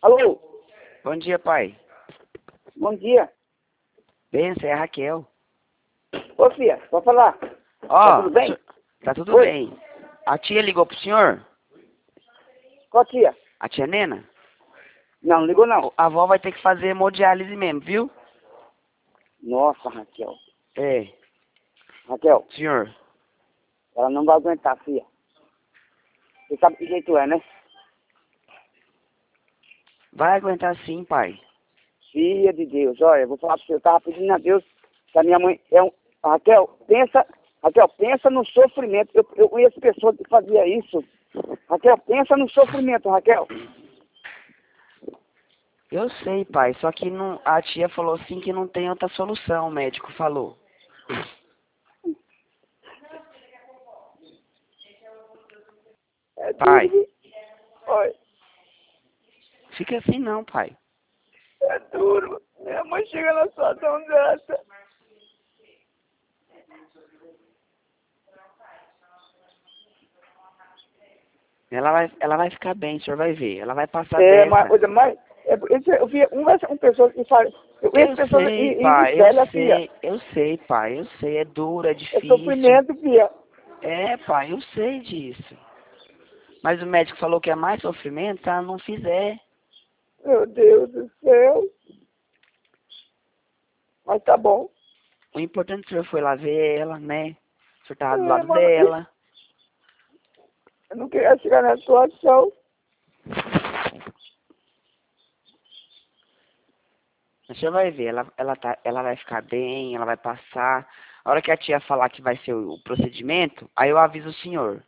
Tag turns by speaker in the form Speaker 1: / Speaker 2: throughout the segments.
Speaker 1: Alô?
Speaker 2: Bom dia, pai.
Speaker 1: Bom dia.
Speaker 2: Benção, é a Raquel.
Speaker 1: Ô, filha, pode falar.
Speaker 2: Ó,
Speaker 1: Tá tudo bem?
Speaker 2: Tá tudo
Speaker 1: Oi.
Speaker 2: bem. A tia ligou pro senhor?
Speaker 1: Qual tia?
Speaker 2: A tia Nena?
Speaker 1: Não, não ligou não.
Speaker 2: A avó vai ter que fazer hemodiálise mesmo, viu?
Speaker 1: Nossa, Raquel.
Speaker 2: É,
Speaker 1: Raquel,
Speaker 2: senhor.
Speaker 1: ela não vai aguentar, filha. Você sabe que jeito é, né?
Speaker 2: Vai aguentar sim, pai.
Speaker 1: Filha de Deus, olha, eu vou falar pra você, eu tava pedindo a Deus que a minha mãe é um... Raquel, pensa no sofrimento. Eu conheço pessoas que fazia isso. Raquel, pensa no sofrimento, Raquel.
Speaker 2: Eu sei, pai, só que não, a tia falou assim que não tem outra solução, o médico falou.
Speaker 1: É
Speaker 2: Pai,
Speaker 1: duro. Olha,
Speaker 2: fica assim não, pai.
Speaker 1: é duro. Minha mãe chega na situação dessa.
Speaker 2: Ela vai ficar bem, o senhor vai ver. Ela vai passar
Speaker 1: É uma
Speaker 2: dessa.
Speaker 1: coisa mais... Eu vi uma pessoa que fala... Eu conheço
Speaker 2: Eu
Speaker 1: pessoas
Speaker 2: sei,
Speaker 1: em
Speaker 2: pai,
Speaker 1: séria, filha.
Speaker 2: eu sei, pai, eu sei, é duro, é
Speaker 1: É
Speaker 2: difícil.
Speaker 1: sofrimento, filha.
Speaker 2: É, pai, eu sei disso. Mas o médico falou que é mais sofrimento se ela não fizer.
Speaker 1: Meu Deus do céu. Mas tá bom.
Speaker 2: O importante é que o senhor foi lá ver ela, né? O senhor tava do
Speaker 1: É,
Speaker 2: lado
Speaker 1: mano,
Speaker 2: dela.
Speaker 1: eu não queria chegar nessa situação.
Speaker 2: O senhor vai ver, ela vai ficar bem, ela vai passar. A hora que a tia falar que vai ser o procedimento, aí eu aviso o senhor.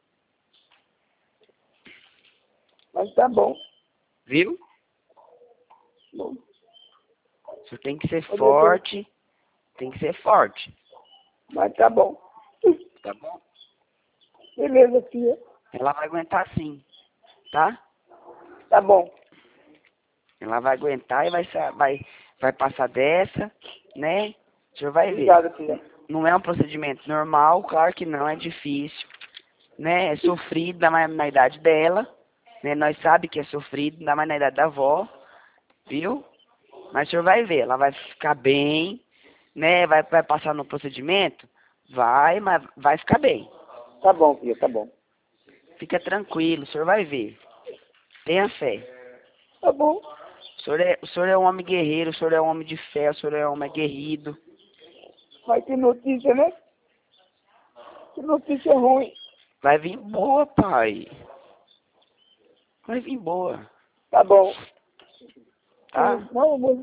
Speaker 1: Mas tá bom.
Speaker 2: Viu?
Speaker 1: Bom,
Speaker 2: O senhor tem que ser
Speaker 1: ô, doutor,
Speaker 2: forte. Tem que ser forte.
Speaker 1: mas tá bom.
Speaker 2: Tá bom?
Speaker 1: Beleza, filha.
Speaker 2: Ela vai aguentar sim, tá?
Speaker 1: Tá bom.
Speaker 2: Ela vai aguentar e vai passar dessa, né? O senhor vai ver.
Speaker 1: Obrigado, filha.
Speaker 2: Não é um procedimento normal, claro que não, é difícil, né? É sofrido, ainda mais na idade dela, né? Nós sabemos que é sofrido, ainda mais na idade da avó, viu? Mas o senhor vai ver, ela vai ficar bem, né? Vai passar no procedimento? Vai, mas vai ficar bem.
Speaker 1: Tá bom, filha, tá bom.
Speaker 2: Fica tranquilo, o senhor vai ver. Tenha fé.
Speaker 1: Tá bom.
Speaker 2: O senhor é um homem guerreiro, o senhor é um homem de fé, o senhor é um homem aguerrido.
Speaker 1: Mas que notícia, né? Que notícia ruim.
Speaker 2: Vai vir boa, pai. Vai vir boa,
Speaker 1: Tá bom.
Speaker 2: tá?
Speaker 1: Não, amor.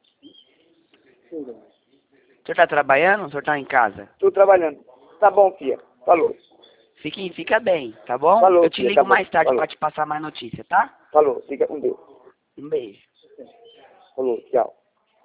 Speaker 2: O senhor tá trabalhando? O senhor tá em casa?
Speaker 1: Tô trabalhando. Tá bom, filha. Falou.
Speaker 2: Fica bem, tá bom?
Speaker 1: Falou,
Speaker 2: Eu te
Speaker 1: filha, tá
Speaker 2: ligo
Speaker 1: bom.
Speaker 2: mais tarde
Speaker 1: Falou.
Speaker 2: pra te passar mais notícia, tá?
Speaker 1: Falou. Fica com Deus.
Speaker 2: Um beijo.
Speaker 1: Falou. Tchau.